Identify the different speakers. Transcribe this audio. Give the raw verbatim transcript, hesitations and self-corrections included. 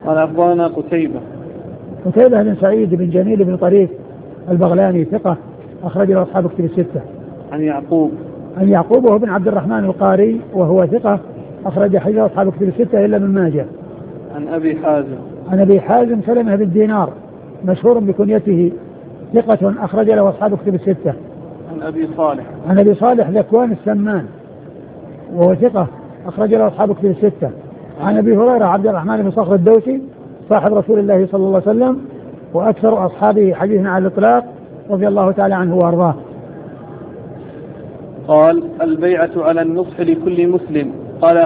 Speaker 1: قال أخبرنا قتيبة
Speaker 2: قتيبة بن سعيد بن جميل بن طريف البغلاني ثقة أخرج له أصحاب كتب الستة.
Speaker 1: عن يعقوب
Speaker 2: عن يعقوب وهو بن عبد الرحمن القاري وهو ثقة أخرج حديث أصحاب كتب الستة إلا من ماجه.
Speaker 1: عن أبي حازم
Speaker 2: عن أبي حازم سلمة بن دينار مشهور بكنيته ثقة أخرج له أصحاب كتب الستة.
Speaker 1: عن أبي صالح
Speaker 2: عن أبي صالح ذكوان السمان وهو ثقة أخرج له أصحاب كتب الستة. عن أبي هريرة عبد الرحمن بن صخر الدوسي صاحب رسول الله صلى الله عليه وسلم وأكثر أصحابه حديثا على الإطلاق رضي الله تعالى عنه وأرضاه.
Speaker 1: قال البيعة على النصح لكل مسلم. قال